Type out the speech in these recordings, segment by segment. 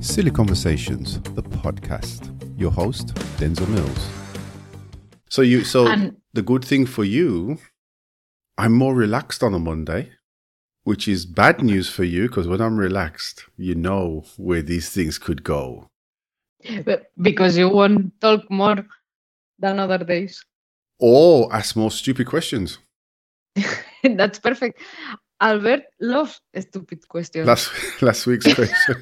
Silly Conversations, the podcast. Your host, Denzel Mills. So the good thing for you, I'm more relaxed on a Monday, which is bad news for you because when I'm relaxed, you know where these things could go. Because you won't talk more than other days. Or ask more stupid questions. That's perfect. Albert loves stupid questions. Last week's question.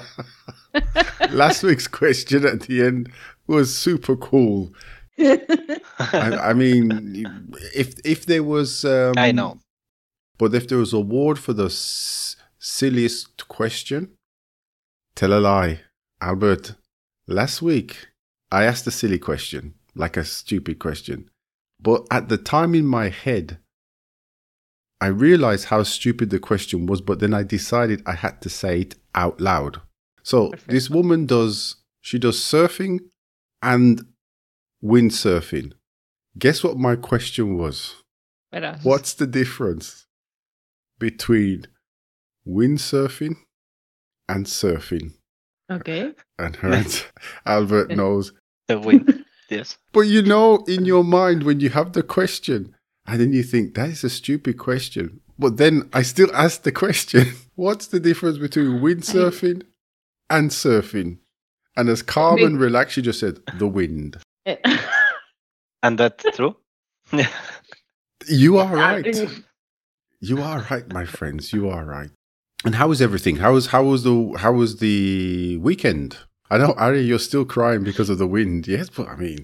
Last week's question at the end was super cool. I mean, if there was, I know, but if there was an award for the silliest question, tell a lie, Albert. Last week I asked a silly question, like a stupid question, but at the time in my head, I realized how stupid the question was, but then I decided I had to say it out loud. So Perfect. This woman does surfing and windsurfing. Guess what my question was? Verás. What's the difference between windsurfing and surfing? Okay. And Albert knows. the wind. Yes. But you know in your mind when you have the question, and then you think, that is a stupid question. But then I still ask the question, what's the difference between windsurfing and surfing? And as calm and relaxed, she just said, the wind. And that's true. You are right. You are right, my friends. You are right. And how was everything? How was the weekend? I know, Ari, you're still crying because of the wind. Yes, but I mean,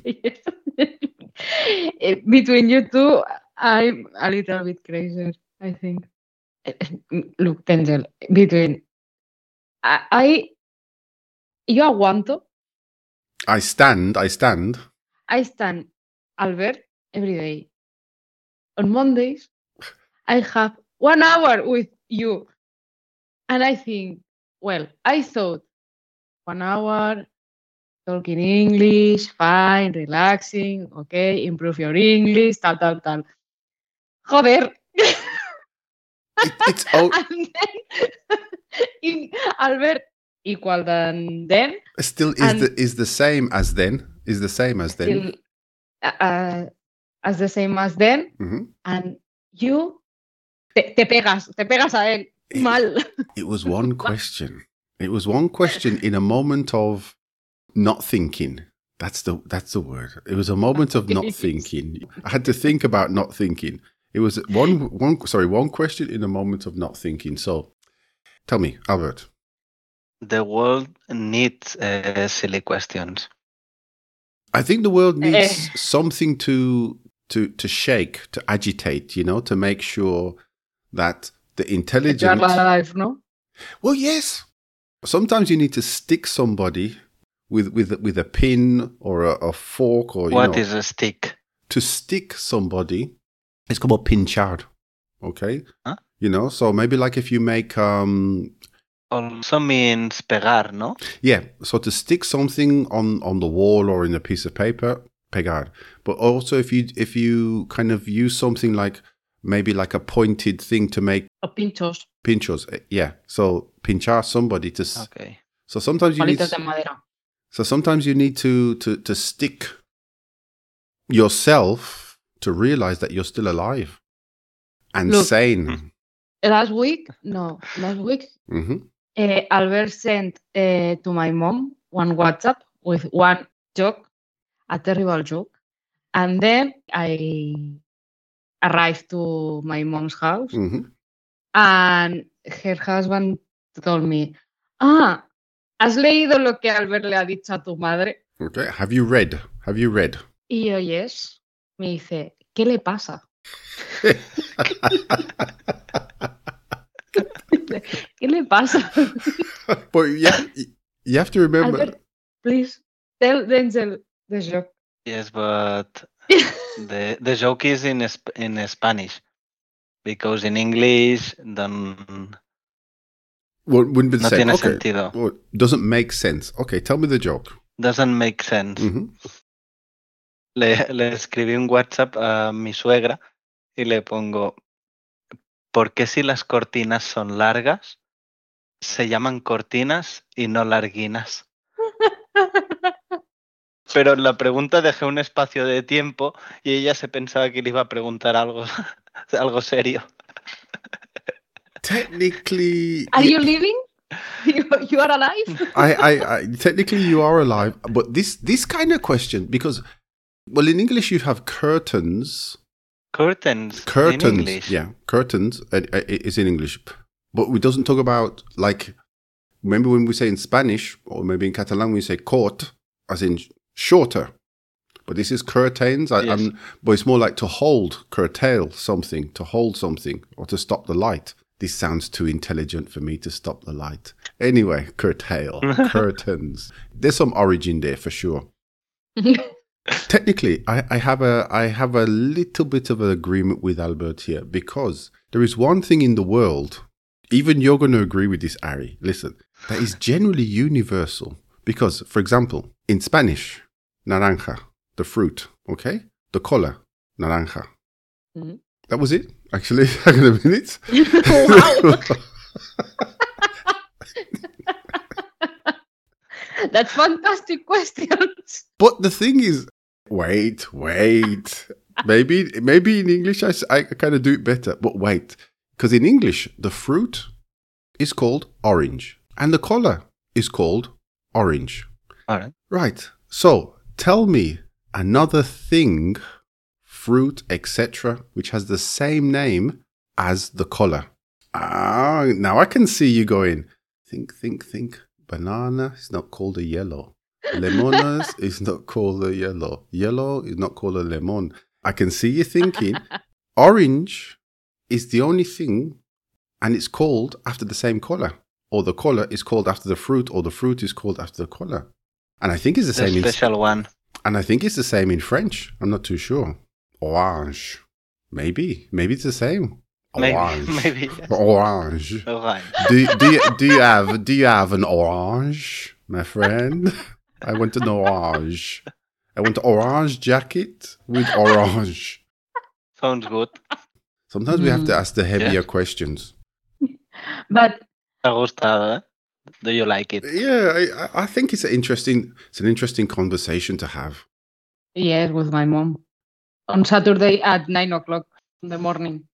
Between you two, I'm a little bit crazy, I think. Look, Denzel, between yo aguanto. I stand. I stand Albert every day. On Mondays, I have 1 hour with you. And I think, well, I thought 1 hour, talking English, fine, relaxing, okay, improve your English, tal. Joder. it's oh, And then, Albert, equal than then. still is the same as then. Is the same as then. Still, as the same as then. Mm-hmm. And you te pegas a él. Mal. It was one question. It was one question in a moment of not thinking. That's the word. It was a moment of not thinking. I had to think about not thinking. It was one question in a moment of not thinking. So, tell me, Albert. The world needs silly questions. I think the world needs something to shake, to agitate, to make sure that the intelligent... Life, no? Well, yes. Sometimes you need to stick somebody with a pin or a fork or What is a stick? To stick somebody, it's called pinchar. Okay? Huh? So maybe like if you make Also means pegar, no? Yeah, so to stick something on the wall or in a piece of paper, pegar. But also if you kind of use something like maybe like a pointed thing to make Pinchos. Yeah. So pinchar somebody to. Okay. So sometimes you need. Palitos de madera. So sometimes you need to stick yourself to realize that you're still alive and sane. Last week, Mm-hmm. Albert sent to my mom one WhatsApp with one joke, a terrible joke, and then I arrived to my mom's house, Mm-hmm. and her husband told me, ¿has leído lo que Albert le ha dicho a tu madre? Okay. Have you read? Y yo, yes. Me dice, ¿qué le pasa? ¿Qué le pasa? But yeah, you have to remember. Albert, please tell Denzel the joke. Yes, but the joke is in Spanish, because in English don't. Wouldn't be the No same. tiene Okay. sentido. Well, doesn't make sense. Okay, tell me the joke. Doesn't make sense. Mm-hmm. Le escribí un WhatsApp a mi suegra y le pongo, ¿por qué si las cortinas son largas se llaman cortinas y no larguinas. Pero en la pregunta dejé un espacio de tiempo y ella se pensaba que le iba a preguntar algo, algo serio. Technically, Are you living? You are alive? I technically you are alive, but this kind of question, because well, in English you have curtains. Curtains in English. Yeah, curtains is in English, but it doesn't talk about, like, remember when we say in Spanish or maybe in Catalan we say cort, as in shorter, but this is curtains. Yes. But it's more like to hold, curtail something, to hold something, or to stop the light. This sounds too intelligent for me to stop the light. Anyway, curtail, curtains. There's some origin there for sure. Technically, I have a little bit of an agreement with Albert here, because there is one thing in the world, even you're going to agree with this, Ari, listen, that is generally universal. Because, for example, in Spanish, naranja, the fruit, okay? The color, naranja. Mm-hmm. That was it, actually. Hang on a minute. Wow. That's fantastic questions. But the thing is, wait. Maybe in English I kind of do it better. But wait, because in English the fruit is called orange and the color is called orange. All right. Right. So tell me another thing, fruit, etc., which has the same name as the color. Now I can see you going, think. Banana is not called a yellow. Lemonas is not called a yellow. Yellow is not called a lemon. I can see you thinking, orange is the only thing, and it's called after the same color. Or the color is called after the fruit, or the fruit is called after the color. And I think it's the same special one. And I think it's the same in French. I'm not too sure. Orange. Maybe it's the same. Orange. Maybe. Yes. Orange. Orange. Do you have an orange, my friend? I want an orange. I want an orange jacket with orange. Sounds good. Sometimes we have to ask the heavier questions. But ¿Te ha gustado, eh? Do you like it? Yeah, I think it's an interesting conversation to have. yes, with my mom on Saturday at 9:00 in the morning.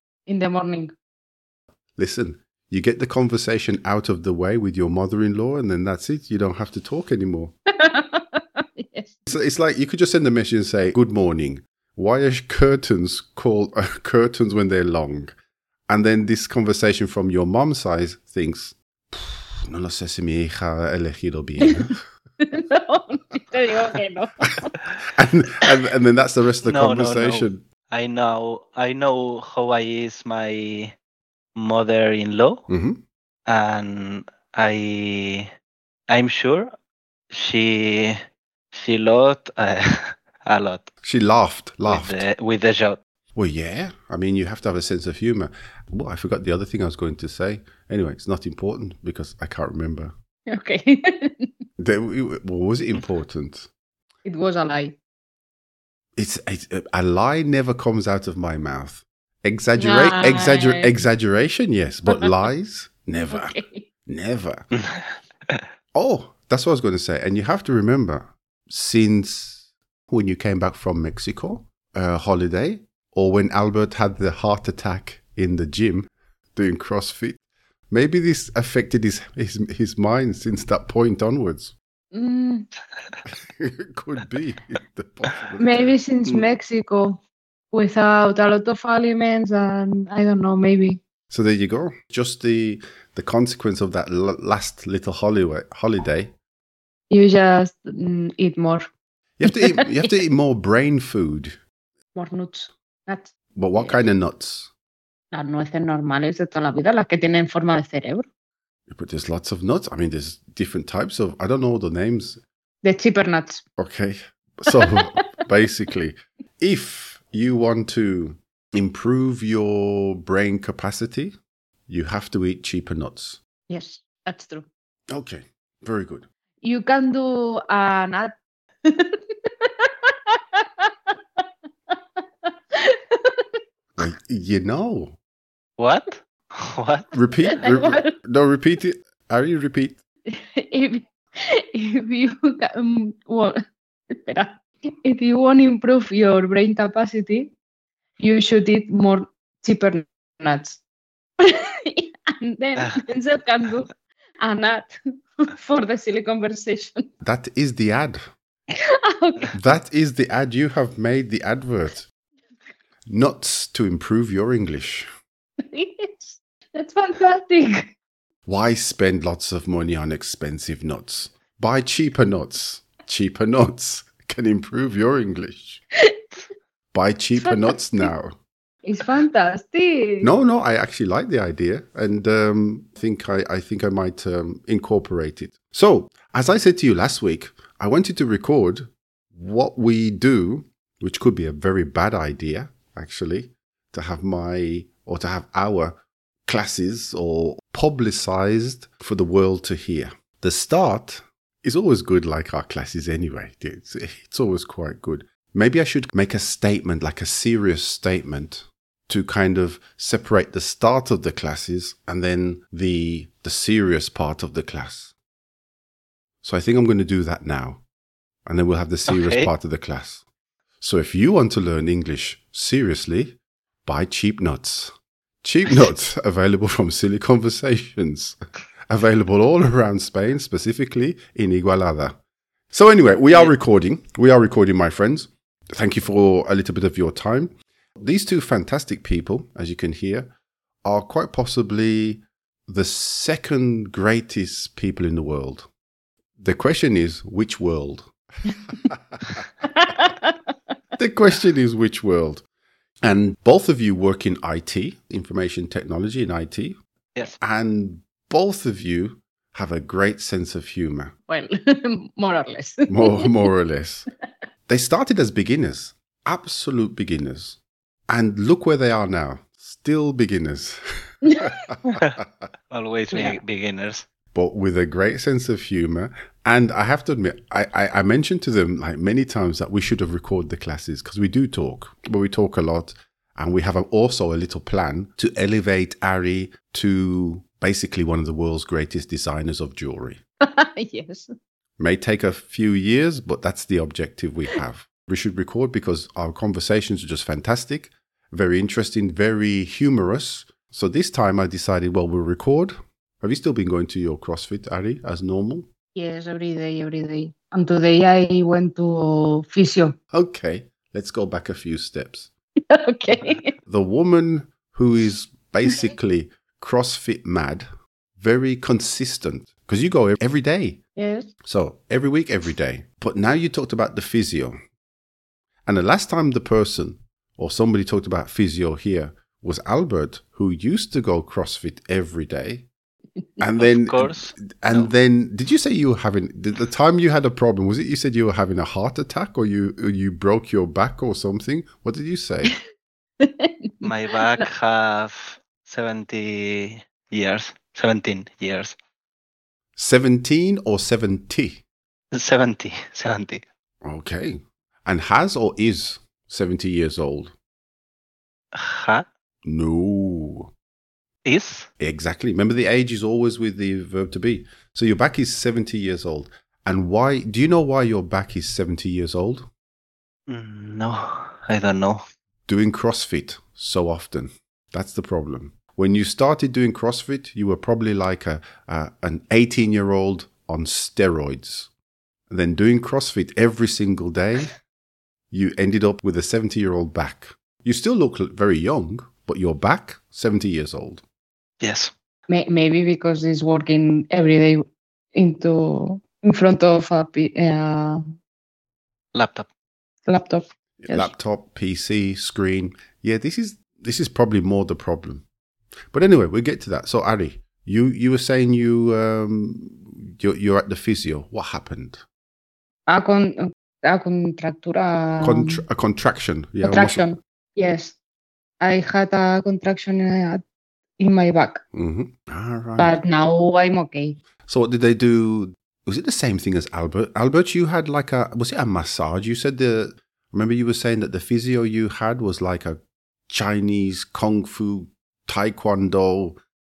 Listen, you get the conversation out of the way with your mother-in-law, and then that's it. You don't have to talk anymore. Yes. So it's like you could just send a message and say, "Good morning. Why are curtains called curtains when they're long?" And then this conversation from your mom's side thinks, "No lo sé si mi hija ha elegido bien." No, te digo que no. and then that's the rest of the No. conversation. I know how I is my mother-in-law, Mm-hmm. and I'm sure she loved a lot She laughed. with the job. Well, yeah. I mean, you have to have a sense of humor. Well, I forgot the other thing I was going to say. Anyway, it's not important because I can't remember. Okay. Was it important? It was a lie. It's a lie never comes out of my mouth. Nice. Exaggeration, yes, but lies, never, Okay. never. Oh, that's what I was going to say. And you have to remember, since when you came back from Mexico, holiday, or when Albert had the heart attack in the gym doing CrossFit, maybe this affected his mind since that point onwards. It could be. The possibility. Maybe since Mexico, without a lot of aliments, and I don't know, maybe. So there you go. Just the consequence of that last little holiday. You just eat more. You have to eat more brain food. More nuts. Nuts. But what kind of nuts? Las nueces normales de toda la vida, las que tienen forma de cerebro. But there's lots of nuts. I mean, there's different types of, I don't know the names. The cheaper nuts. Okay. So basically, if you want to improve your brain capacity, you have to eat cheaper nuts. Yes, that's true. Okay. Very good. You can do a nut. Wait, you know. What? Repeat it. Ari, repeat. if you espera. If you want to improve your brain capacity, you should eat more cheaper nuts. And then Denzel can do an ad for the silly conversation. That is the ad. Okay. That is the ad. You have made the advert. Nuts to improve your English. Yes, that's fantastic. Why spend lots of money on expensive nuts? Buy cheaper nuts. Cheaper nuts can improve your English. Buy cheaper nuts now. It's fantastic. No, I actually like the idea, and I think I might incorporate it. So, as I said to you last week, I wanted to record what we do, which could be a very bad idea, actually, to have our classes or publicized for the world to hear. The start is always good, like our classes anyway. It's always quite good. Maybe I should make a statement, like a serious statement, to kind of separate the start of the classes and then the serious part of the class. So I think I'm going to do that now. And then we'll have the serious part of the class. So if you want to learn English seriously, buy cheap nuts. Cheap nuts available from Silly Conversations. Available all around Spain, specifically in Igualada. So anyway, we are recording. We are recording, my friends. Thank you for a little bit of your time. These two fantastic people, as you can hear, are quite possibly the second greatest people in the world. The question is, which world? The question is, which world? And both of you work in IT, information technology in IT. Yes. And both of you have a great sense of humor. Well, more or less. More or less. They started as beginners, absolute beginners. And look where they are now, still beginners. Always beginners. But with a great sense of humor. And I have to admit, I mentioned to them like many times that we should have recorded the classes because we do talk, but we talk a lot. And we have also a little plan to elevate Ari to basically one of the world's greatest designers of jewelry. Yes. May take a few years, but that's the objective we have. We should record because our conversations are just fantastic, very interesting, very humorous. So this time I decided, well, we'll record. Have you still been going to your CrossFit, Ari, as normal? Yes, every day. And today I went to physio. Okay, let's go back a few steps. Okay. The woman who is basically CrossFit mad, very consistent, because you go every day. Yes. So every week, every day. But now you talked about the physio. And the last time the person or somebody talked about physio here was Albert, who used to go CrossFit every day. And then, of course. And then, did you say you were having, the time you had a problem, was it you said you were having a heart attack or you broke your back or something? What did you say? My back have 17 years. 17. 17 or 70? 70. Okay. And has or is 70 years old? Ha? No. Is? Exactly. Remember, the age is always with the verb to be. So your back is 70 years old. And why? Do you know why your back is 70 years old? No, I don't know. Doing CrossFit so often. That's the problem. When you started doing CrossFit, you were probably like an 18-year-old on steroids. And then doing CrossFit every single day, you ended up with a 70-year-old back. You still look very young, but your back, 70 years old. Yes. Maybe because he's working every day in front of a Laptop. Laptop. Yes. Laptop, PC, screen. Yeah, this is probably more the problem. But anyway, we'll get to that. So Ari, you were saying you're at the physio. What happened? A contractura. A contraction. Yeah. Contraction. Yes. I had a contraction in my back. Mm-hmm. All right. But now I'm okay. So what did they do? Was it the same thing as Albert? Albert, you had like was it a massage? You said remember you were saying that the physio you had was like a Chinese Kung Fu Taekwondo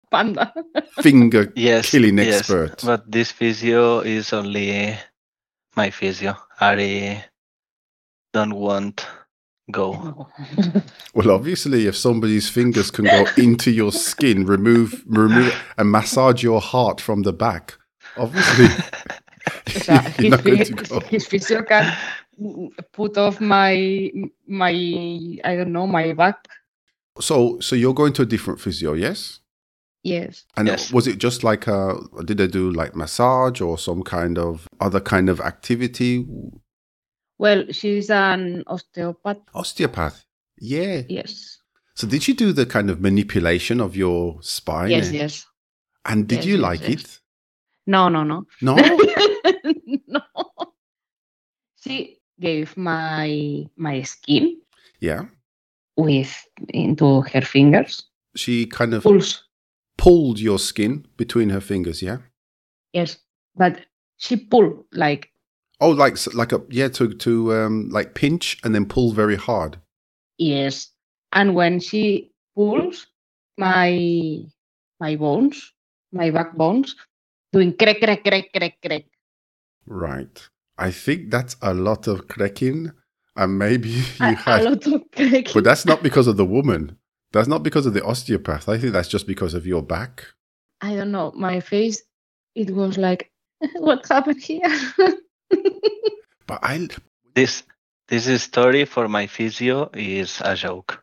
panda. Finger Yes, killing yes. expert. But this physio is only my physio. Ari don't want go. No. Well, obviously, if somebody's fingers can go into your skin, remove and massage your heart from the back, obviously, O sea, you're not going to go. his physio can put off my I don't know, my back. So you're going to a different physio, yes? Yes. And Yes. was it just like did they do like massage or some kind of other kind of activity? Well, she's an osteopath. Osteopath. Yeah. Yes. So did she do the kind of manipulation of your spine? Yes, yes. And did Yes, you yes, like yes. it? No. No? No. She gave my skin Yeah. into her fingers. She kind of Pulse. pulled your skin between her fingers, yeah? Yes. But she pulled like Oh, like to like pinch and then pull very hard. yes. And when she pulls my bones, my backbones, doing crack, crack, crack, crack, crack. Right. I think that's a lot of cracking, and maybe you A had, lot of cracking. but that's not because of the woman. That's not because of the osteopath. I think that's just because of your back. I don't know. My face, it was like, what happened here? But This story for my physio is a joke.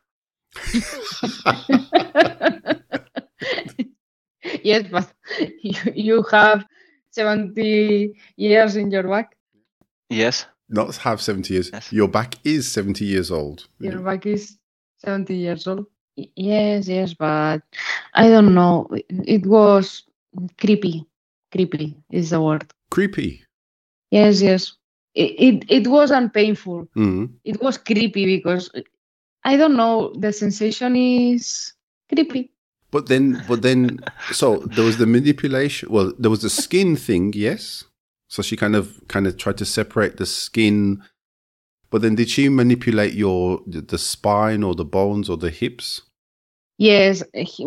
Yes, but you have 70 years in your back. Yes. not have 70 years. Yes. Your back is 70 years old. Your back is 70 years old. Yes, but I don't know. It was creepy. Creepy is the word. Creepy. Yes. It wasn't painful. Mm. It was creepy because I don't know. The sensation is creepy. But then, so there was the manipulation. Well, there was the skin thing, yes. So she kind of tried to separate the skin. But then, did she manipulate the spine or the bones or the hips? Yes,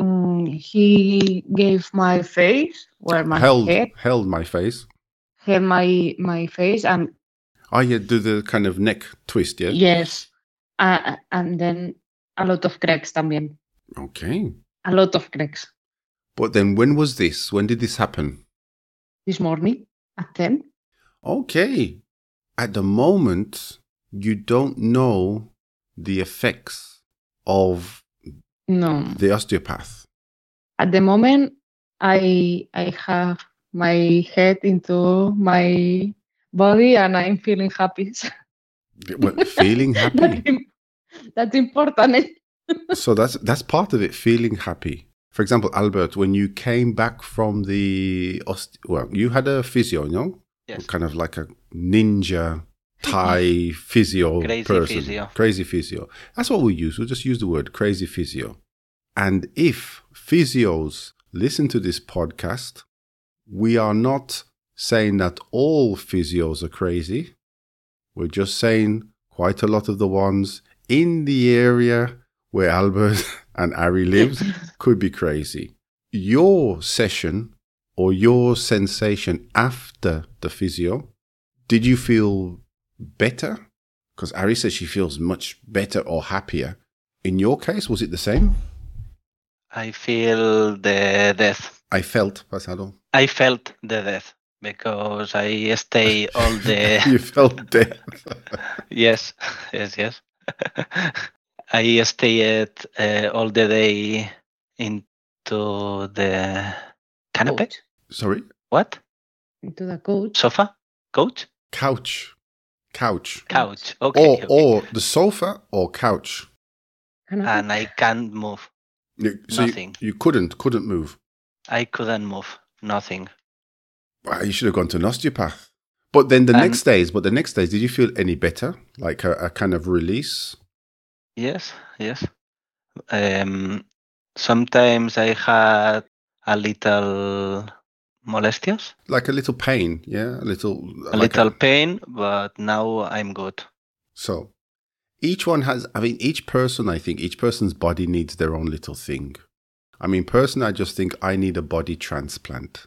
he gave my face where my head held my face. held my face and Oh, yeah, do the kind of neck twist, yeah. yes, and then a lot of cracks también. Okay. A lot of cracks. But then, when was this? When did this happen? This morning at 10. Okay. At the moment, you don't know the effects of No. the osteopath. At the moment, I have my head into my body and I'm feeling happy. Well, feeling happy. That's important. So that's part of it, feeling happy. For example, Albert, when you came back from you had a physio, no? Yes. Kind of like a ninja Thai physio Crazy person. physio. Crazy physio. That's what we use. We'll just use the word crazy physio. And if physios listen to this podcast, we are not saying that all physios are crazy. We're just saying quite a lot of the ones in the area where Albert and Ari lives could be crazy. Your session or your sensation after the physio, did you feel better? Because Ari says she feels much better or happier. In your case, was it the same? I feel the death. I felt, Pasado. I felt the death because I stay all the... You felt death. Yes. I stayed all the day into the canopy. Couch. Sorry? What? Into the couch. Sofa? Couch? Couch. Okay. Or the sofa or couch. And I can't move. So Nothing. You couldn't move. I couldn't move. Nothing. Well, you should have gone to an osteopath. But then the next days, did you feel any better? Like a kind of release? Yes. Sometimes I had a little molestias. Like a little pain, yeah? A little Pain, but now I'm good. So each one has, each person's body needs their own little thing. I mean, personally, I just think I need a body transplant.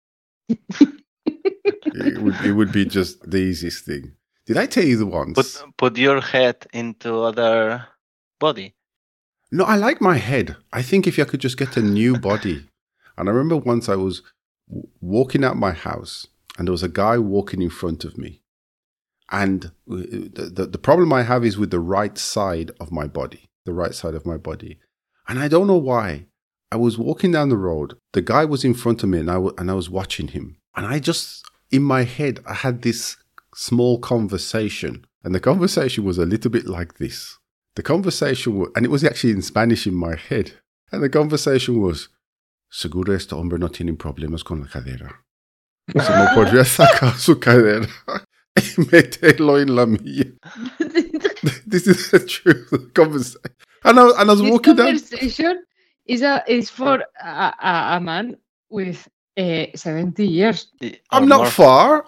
It would be just the easiest thing. Did I tell you the once? Put your head into other body. No, I like my head. I think if I could just get a new body. And I remember once I was walking out my house and there was a guy walking in front of me. And the problem I have is with the right side of my body, And I don't know why. I was walking down the road. The guy was in front of me and I was watching him. And I just, in my head, I had this small conversation. And the conversation was a little bit like this. The conversation was, and it was actually in Spanish in my head. And the conversation was, seguro este hombre no tiene problemas con la cadera. Se me podría sacar su cadera y meterlo en la mía. This is the truth conversation. And I was This walking down. conversation is for a man with 70 years. I'm not far.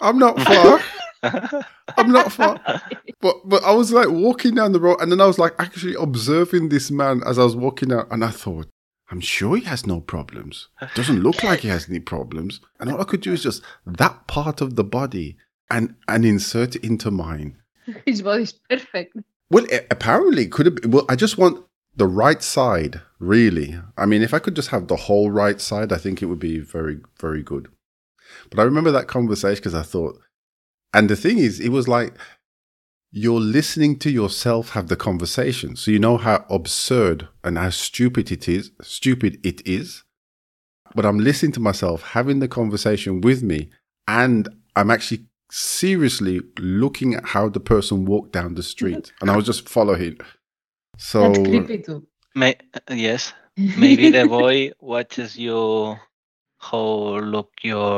But I was like walking down the road and then I was like actually observing this man as I was walking out and I thought, I'm sure he has no problems. Doesn't look like he has any problems. And all I could do is just that part of the body and insert it into mine. His body's perfect. Well, apparently it could have been. Well, I just want the right side, really. I mean, if I could just have the whole right side, I think it would be very, very good. But I remember that conversation because I thought, and the thing is, it was like you're listening to yourself have the conversation. So you know how absurd and how stupid it is. But I'm listening to myself having the conversation with me and I'm actually seriously looking at how the person walked down the street and I was just following. So That's creepy too. Yes. Maybe the boy watches you how look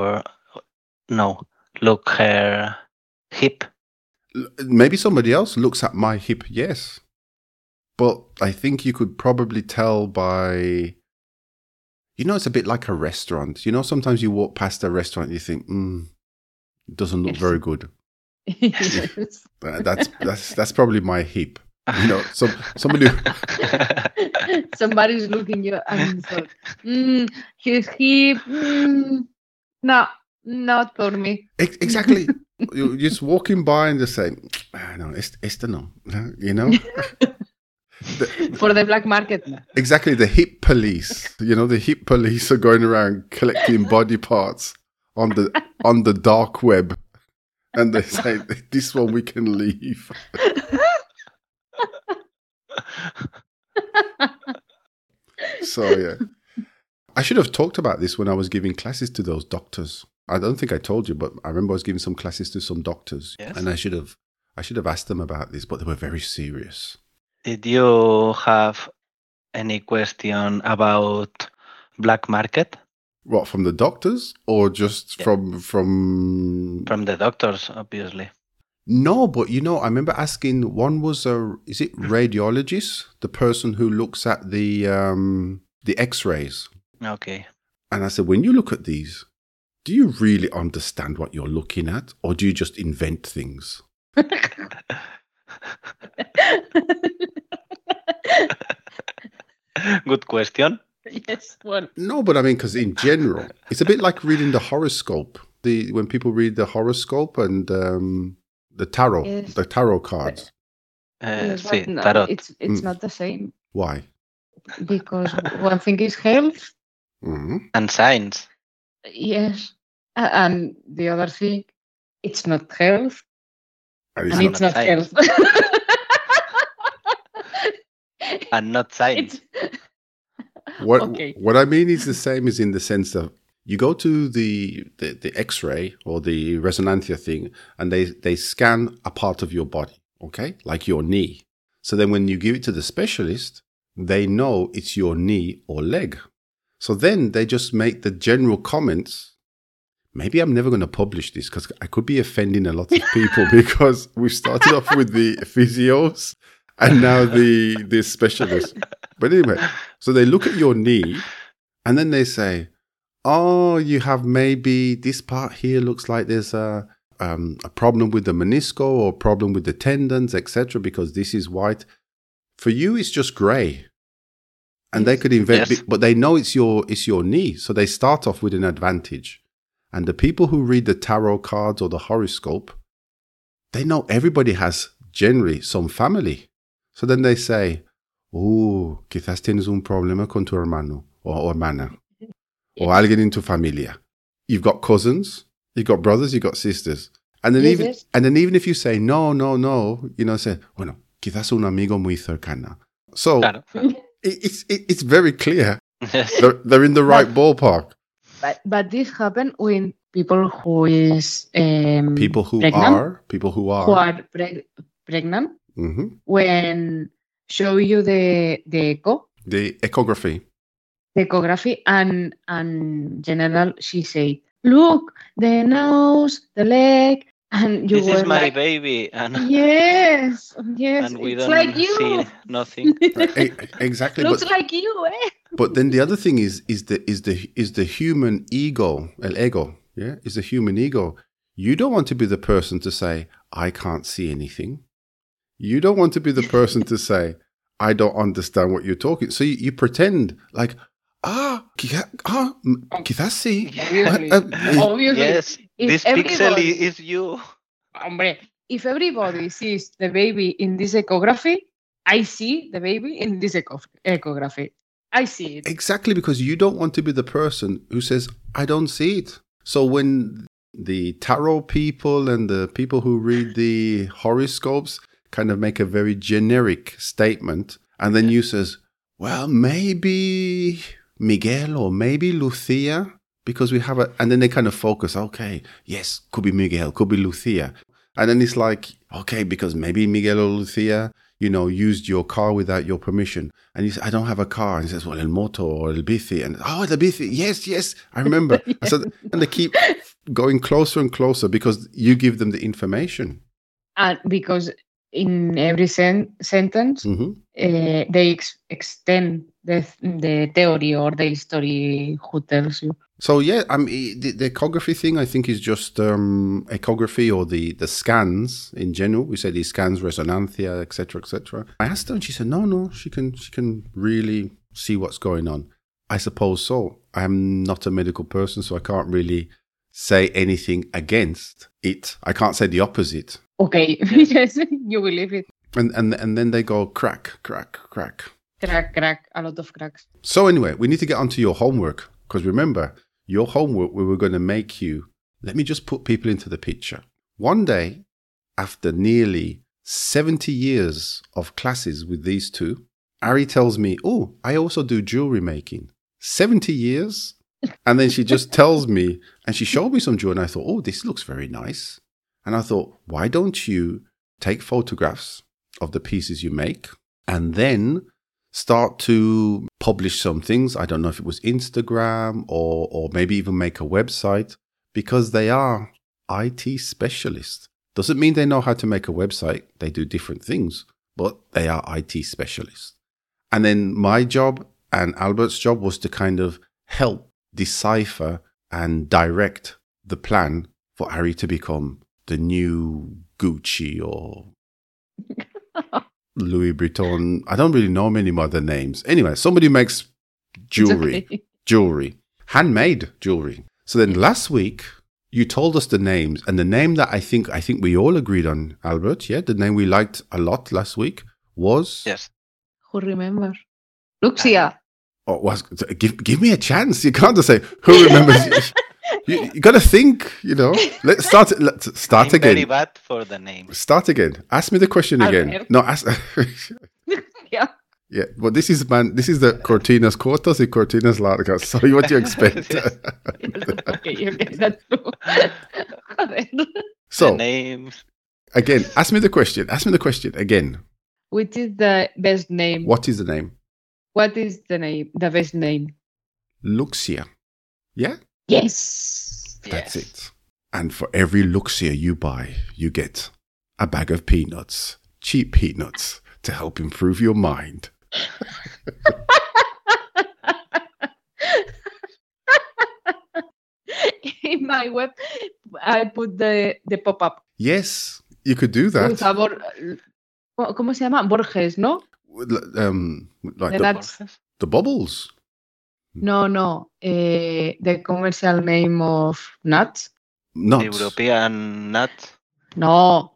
her hip. maybe somebody else looks at my hip, yes. But I think you could probably tell by, it's a bit like a restaurant. Sometimes you walk past a restaurant and you think, it doesn't look very good. Yes. That's probably my hip. Somebody. Somebody's looking you and thought, his hip, no, not for me. Exactly. You're just walking by and just saying, no, este no. For the black market. Exactly, the hip police. The hip police are going around collecting body parts on the dark web, and they say, "This one we can leave." So yeah, I should have talked about this when I was giving classes to those doctors. I don't think I told you, but I remember I was giving some classes to some doctors, yes. And I should have asked them about this, but they were very serious. Did you have any question about black market? What, from the doctors or just from the doctors, obviously? No, but I remember asking. One was is it radiologist, the person who looks at the X-rays? Okay. And I said, when you look at these, do you really understand what you're looking at, or do you just invent things? Good question. Yes, well. No, but I mean, because in general, it's a bit like reading the horoscope. When people read the horoscope and the tarot, Yes. the tarot cards. Yes, Sí, but no, tarot. it's not the same. Why? Because one thing is health, Mm-hmm. And science. yes, and the other thing, it's not health, And and it's not science. health. And not science. Okay. What I mean is the same as in the sense that you go to the X-ray or the resonantia thing, and they scan a part of your body, okay, like your knee. So then when you give it to the specialist, they know it's your knee or leg. So then they just make the general comments. Maybe I'm never going to publish this because I could be offending a lot of people because we started off with the physios and now the specialists. But anyway, so they look at your knee and then they say, oh, you have maybe this part here looks like there's a problem with the menisco or a problem with the tendons, etc., because this is white. For you, it's just grey. And they Yes. could invent, Yes. but they know it's your knee, so they start off with an advantage. And the people who read the tarot cards or the horoscope, they know everybody has generally some family. So then they say, "Oh, quizás tienes un problema con tu hermano o hermana, or alguien en tu familia." You've got cousins, you've got brothers, you've got sisters, and then Yes. even if you say no, say, "Bueno, quizás un amigo muy cercano." So Claro. it's very clear. Yes. They're in the right ballpark. But this happened with people who is People who pregnant, who are. who are pregnant Mhm. when show you the echo, The echography. the ecography, and general she say, look, the nose, the leg, and you This is were my like, baby, and yes, and we it's don't like you. see nothing. Exactly. Looks But like you, eh? but then the other thing is the human ego, el ego. Yeah, is the human ego. You don't want to be the person to say, "I can't see anything." You don't want to be the person to say, "I don't understand what you're talking." So you pretend like, quizás sí. Obviously. Yes, If this pixel everybody- is you. Hombre, if everybody sees the baby in this ecography, I see the baby in this ecography. I see it. Exactly, because you don't want to be the person who says, "I don't see it." So when the tarot people and the people who read the horoscopes kind of make a very generic statement, and then you says, "Well, maybe Miguel or maybe Lucia," because we have and then they kind of focus, okay, yes, could be Miguel, could be Lucia. And then it's like, okay, because maybe Miguel or Lucia, used your car without your permission. And you say, "I don't have a car." And he says, "Well, el moto or el bici." And, "Oh, el bici. Yes, I remember." Yes. So, and they keep going closer and closer because you give them the information. And because in every sentence, Hmm. they extend the theory or the story who tells you. So yeah, the ecography thing I think is just ecography or the scans in general. We say these scans, resonancia, etc., etc. I asked her, and she said, no, she can really see what's going on. I suppose so. I am not a medical person, so I can't really say anything against it. I can't say the opposite. Okay, yes, you believe it. And then they go crack, crack, crack. Crack, a lot of cracks. So anyway, we need to get onto your homework, because remember, your homework, we were going to make you, let me just put people into the picture. One day, after nearly 70 years of classes with these two, Ari tells me, "Oh, I also do jewelry making." 70 years? And then she just tells me, and she showed me some jewelry, and I thought, "Oh, this looks very nice." And I thought, why don't you take photographs of the pieces you make and then start to publish some things? I don't know if it was Instagram or maybe even make a website, because they are IT specialists. Doesn't mean they know how to make a website. They do different things, but they are IT specialists. And then my job and Albert's job was to kind of help decipher and direct the plan for Ari to become the new Gucci or Louis Vuitton. I don't really know many other names. Anyway, somebody makes jewelry, Okay. handmade jewelry. So then last week you told us the names, and the name that I think we all agreed on, Albert, yeah, the name we liked a lot last week was Yes. Who remembers? Luxia. Oh, give me a chance. You can't just say who remembers. You got to think. Let's start. Let's start I'm very again. bad for the names. Start again. Ask me the question again. Albert. No, ask. Yeah. Yeah, well, this is the Cortinas cortas y Cortinas largas. So what do you expect? Okay, that's true. Joder. The So names. again, ask me the question. Ask me the question again. Which is the best name? What is the name? What is the name? The best name? Luxia. Yeah, Yes. that's Yes. it. And for every Luxia you buy, you get a bag of peanuts, cheap peanuts, to help improve your mind. In my web, I put the pop-up. Yes, you could do With that. ¿Cómo se llama? Borges, ¿no? Like The the, nuts. The bubbles. No. The commercial name of nuts. Nuts. European nut. No.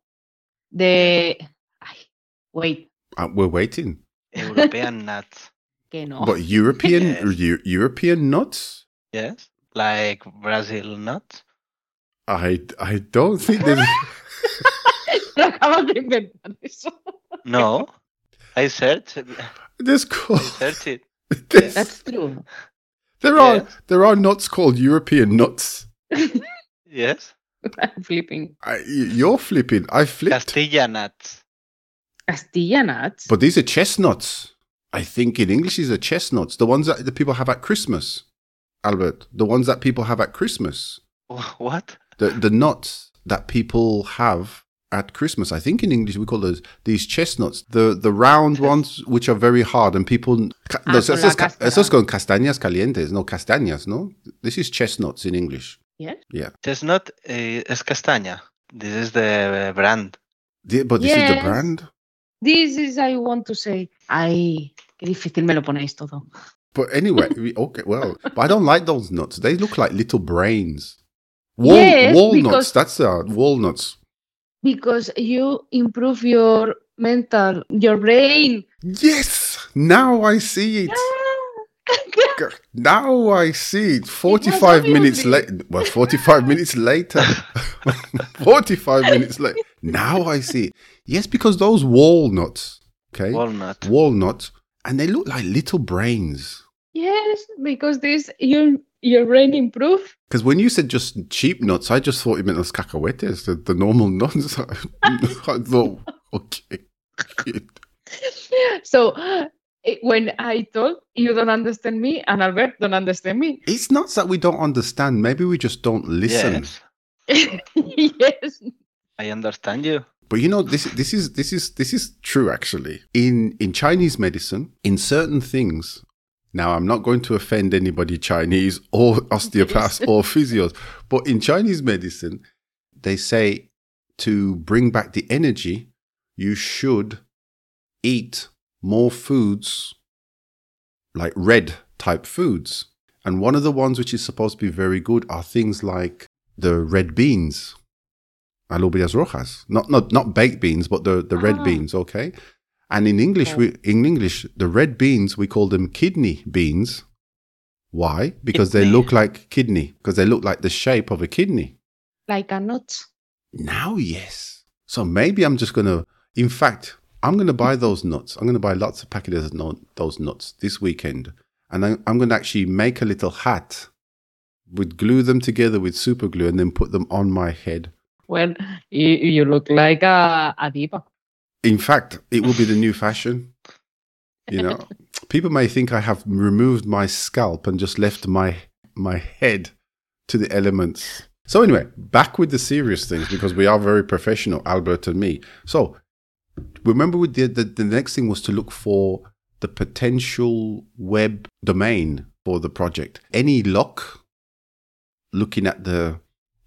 Wait. We're waiting. European nuts. Que no. But European Yes. European nuts? Yes. Like Brazil nuts. I don't think there's Lo acabas de inventar eso. No. I searched there's called it. there's- That's true. Yes. there are nuts called European nuts. Yes. I'm flipping. You're flipping. I flipped. Castilla nuts. Castilla nuts. But these are chestnuts. I think in English these are chestnuts. The ones that the people have at Christmas. Albert, the ones that people have at Christmas. What? The nuts that people have at Christmas. I think in English we call these chestnuts. The round ones which are very hard and people no, con la cáscara. esos con castañas calientes, no castañas, no? This is chestnuts in English. Yes. Yeah. Chestnut es castaña. This is the brand. But this is the Yes. brand. This is I want to say. Ay, qué difícil me lo ponéis todo. But anyway, okay, well, but I don't like those nuts. They look like little brains. Yes, walnuts. because- That's walnuts. Because you improve your brain. Yes, now I see it. Now I see it. 45 minutes obviously. later. Well, 45 minutes later. 45 minutes later. Now I see it. Yes, because those walnuts, okay? Walnut. And they look like little brains. Yes, because this your brain improve. Because when you said just cheap nuts, I just thought you meant those cacahuetes, the normal nuts. I thought, okay. So when I told you don't understand me and Albert don't understand me. It's not that we don't understand. Maybe we just don't listen. Yes. Yes. I understand you. But you know, this is true actually. In Chinese medicine, in certain things. Now, I'm not going to offend anybody Chinese or osteopaths or physios, but in Chinese medicine, they say to bring back the energy, you should eat more foods like red type foods. And one of the ones which is supposed to be very good are things like the red beans, alubias rojas, not baked beans, but the red beans, okay? And in English, the red beans, we call them kidney beans. Why? Because they look like kidney, because they look like the shape of a kidney. Like a nut. Now, yes. So maybe I'm just going to, in fact, I'm going to buy those nuts. I'm going to buy lots of packages of those nuts this weekend. And I'm going to actually make a little hat, glue them together with super glue and then put them on my head. Well, you look like a diva. In fact, it will be the new fashion. You know, people may think I have removed my scalp and just left my head to the elements. So anyway, back with the serious things because we are very professional, Albert and me. So remember we did the next thing was to look for the potential web domain for the project. Any luck looking at the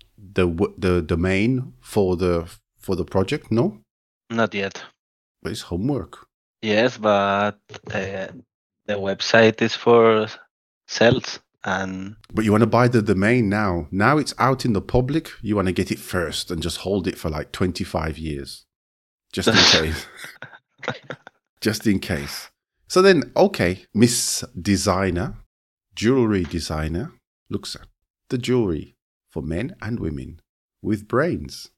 domain for the project? No? Not yet. But it's homework. Yes, but the website is for sales and But you want to buy the domain now. Now it's out in the public. You want to get it first and just hold it for like 25 years. Just in case. Just in case. So then, okay, Miss Designer, jewelry designer, looks at the jewelry for men and women with brains.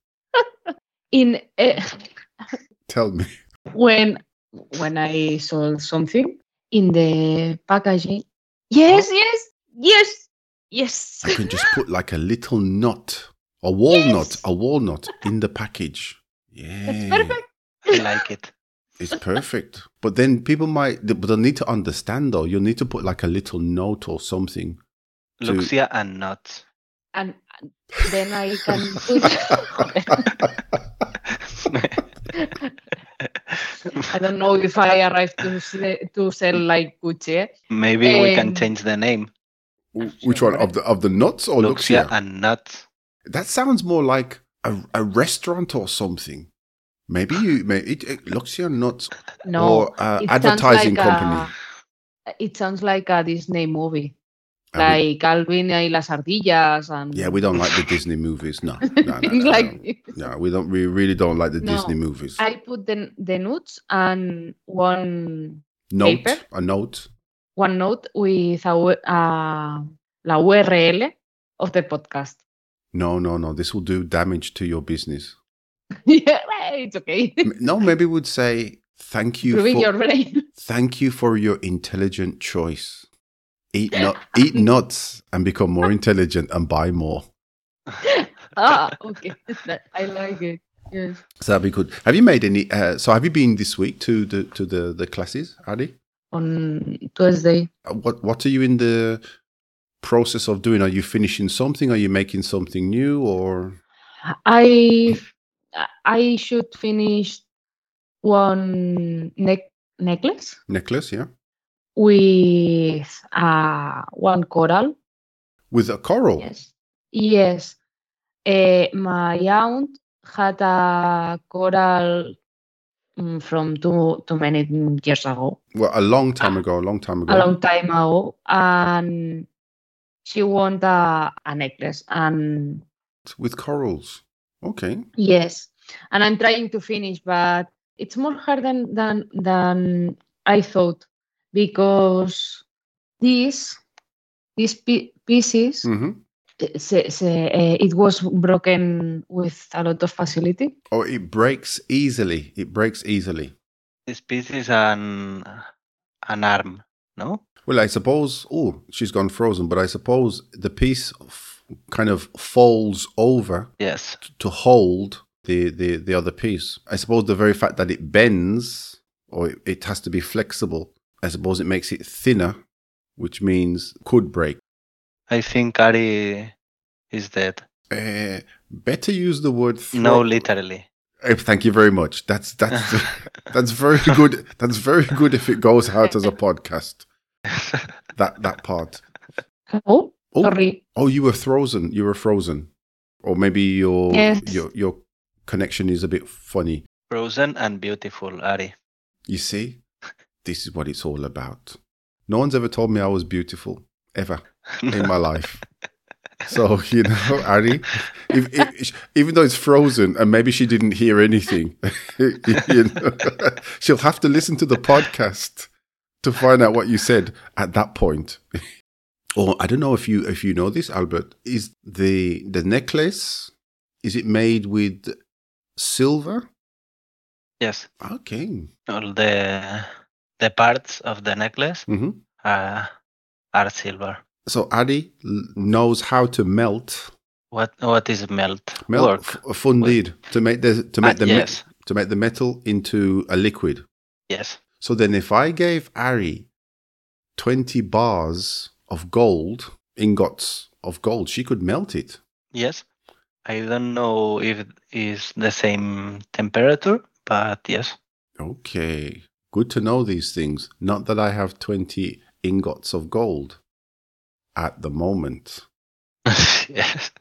Tell me. When I saw something in the packaging, yes, You can just put like a little nut, a walnut in the package. Yeah. It's perfect. I like it. It's perfect. But then people they'll need to understand though. You'll need to put like a little note or something. Luxia and nuts. And then I can put. I don't know if I arrived to sell like Gucci. Maybe we can change the name. Which one of the nuts or Luxia Luxia? and nuts. That sounds more like a restaurant or something. Maybe Luxia nuts No, or it sounds advertising like company. It sounds like a Disney movie, And like Alvin y las ardillas, and we don't like the Disney movies. No. things like this. No, we don't. We really don't like the Disney No, movies. I put the notes and one Note, paper. a note. One note with la URL of the podcast. No. This will do damage to your business. Yeah, it's okay. No, maybe we'd say thank you Improving your brain. thank you for your intelligent choice. Eat nuts and become more intelligent and buy more. Okay. I like it. Yes. So that'd be good. Have you made any? So have you been this week to the classes, Adi? On Tuesday. What are you in the process of doing? Are you finishing something? Are you making something new? Or I should finish one necklace necklace? Yeah, with one coral. with a coral. Yes. My aunt had a coral from too many years ago. Well, a long time ago. A long time ago, and she wanted a necklace, and with corals. Okay. yes, and I'm trying to finish, but it's more hard than I thought, because these pieces. Mm-hmm. It was broken with a lot of facility. Oh, it breaks easily. This piece is an arm, no? Well, I suppose. Oh, she's gone frozen. But I suppose the piece kind of folds over. Yes. To hold the other piece. I suppose the very fact that it bends, or it has to be flexible, I suppose it makes it thinner, which means could break. I think Ari is dead. Better use the word no, literally. Thank you very much. That's that's very good. That's very good if it goes out as a podcast. That part. Oh, sorry. Oh, you were frozen. Or maybe your connection is a bit funny. Frozen and beautiful, Ari. You see, this is what it's all about. No one's ever told me I was beautiful, ever, in my life. So, Ari, even though it's frozen and maybe she didn't hear anything, she'll have to listen to the podcast to find out what you said at that point. Or I don't know if you know this, Albert. Is the necklace, is it made with silver? Yes. Okay. All the parts of the necklace are silver. So Adi knows how to melt. What is melt? Fundir, to make the metal into a liquid. Yes. So then, if I gave Ari 20 bars of gold, ingots of gold, she could melt it. Yes. I don't know if it is the same temperature, but yes. Okay. Good to know these things. Not that I have 20 ingots of gold at the moment. Yes.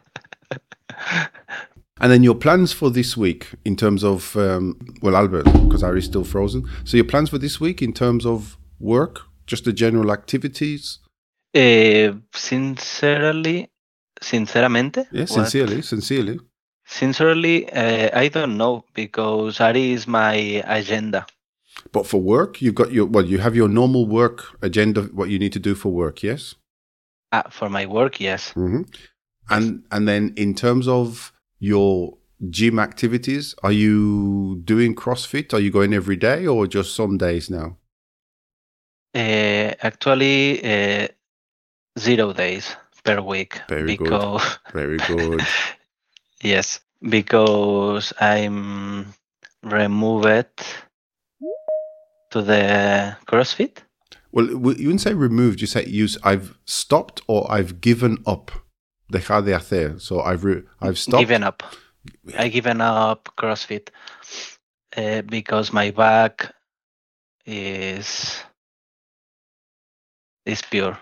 And then your plans for this week in terms of, Albert, because Ari's still frozen. So your plans for this week in terms of work, just the general activities? Sinceramente? Yes, sincerely. Sincerely, I don't know, because Ari is my agenda. But for work, you've got you have your normal work agenda, what you need to do for work, yes? For my work, yes. Mm-hmm. And then in terms of your gym activities, are you doing CrossFit? Are you going every day or just some days now? Actually, 0 days per week. Very good. Yes, because I'm removed to the CrossFit. Well, you wouldn't say removed. You say I've stopped or I've given up. Dejar de hacer. So I've stopped. Given up. I've given up CrossFit because my back is pure.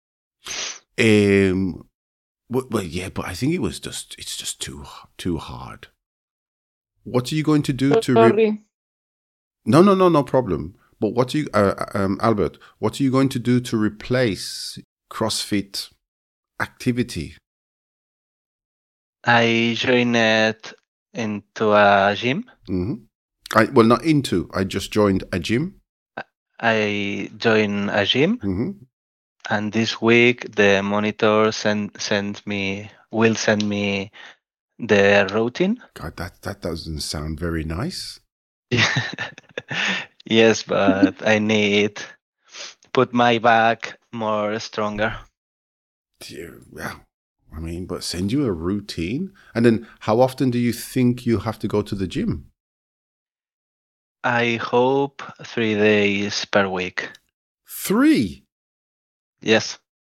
Well, yeah, but I think it's just too hard. What are you going to do to? Sorry. No problem. But what do you, Albert? What are you going to do to replace CrossFit activity? I joined into a gym. Well, not into. I just joined a gym. I joined a gym, and this week the monitor will send me the routine. God, that doesn't sound very nice. Yes, but I need put my back more stronger. Yeah, I mean, but send you a routine, and then how often do you think you have to go to the gym? I hope 3 days per week. 3? Yes.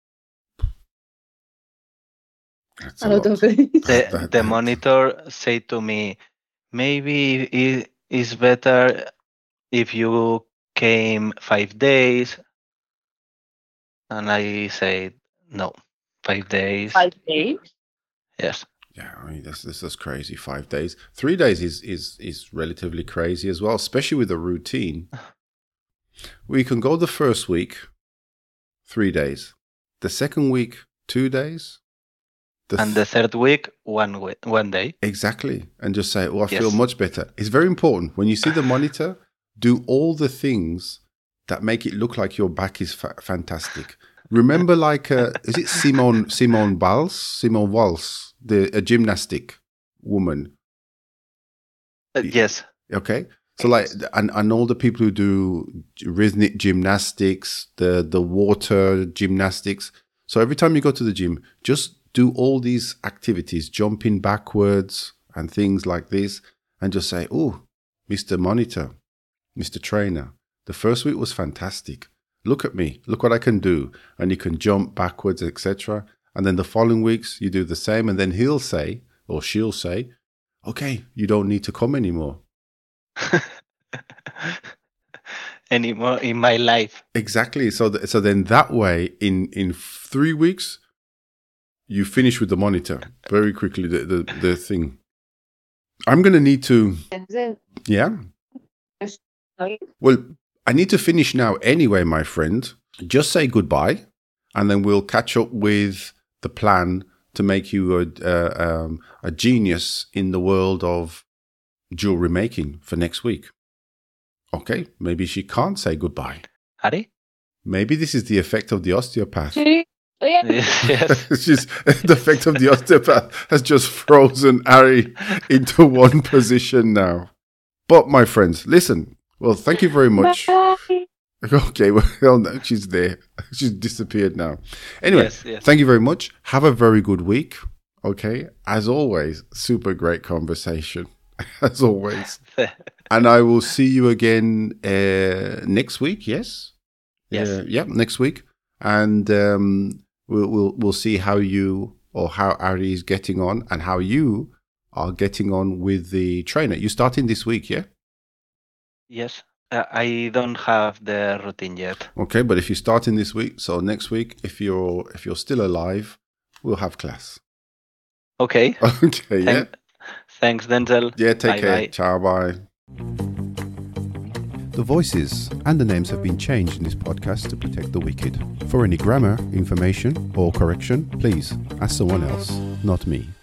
That's A lot of days. The monitor said to me, maybe it is better if you came 5 days. And I said, no, 5 days. 5 days? Yes. Yeah, I mean, this is crazy. 5 days. 3 days is relatively crazy as well, especially with a routine. We can go the first week, 3 days. The second week, 2 days. And the third week, 1 day. Exactly. And just say, I feel much better. It's very important. When you see the monitor, do all the things that make it look like your back is fantastic. Remember, like, is it Simone Walsh, a gymnastic woman? Yes. Okay. So, like, and all the people who do rhythmic gymnastics, the water gymnastics. So every time you go to the gym, just do all these activities, jumping backwards and things like this, and just say, oh, Mr. Monitor, Mr. Trainer, the first week was fantastic. Look at me. Look what I can do. And you can jump backwards, etc. And then the following weeks, you do the same. And then he'll say, or she'll say, okay, you don't need to come anymore. Anymore in my life. Exactly. So then that way, in 3 weeks, you finish with the monitor very quickly, the thing. I'm going to need to... Yeah? Well, I need to finish now anyway, my friend. Just say goodbye, and then we'll catch up with the plan to make you a genius in the world of jewelry making for next week. Okay, maybe she can't say goodbye. Harry? Maybe this is the effect of the osteopath. Yes. The effect of the osteopath has just frozen Ari into one position now. But my friends, listen. Well, thank you very much. Bye. Okay, well, no, she's there. She's disappeared now. Anyway, yes. Thank you very much. Have a very good week. Okay, as always, super great conversation. As always. And I will see you again next week. Yes. Yes. Next week, and we'll see how you or how Ari is getting on, and how you are getting on with the trainer. You're starting this week, yeah? Yes. I don't have the routine yet. Okay, but if you're starting this week, so next week, if you're still alive, we'll have class. Okay. Okay. Yeah. Thanks, Denzel. Yeah. Take care. Bye. Ciao. Bye. The voices and the names have been changed in this podcast to protect the wicked. For any grammar, information, or correction, please ask someone else, not me.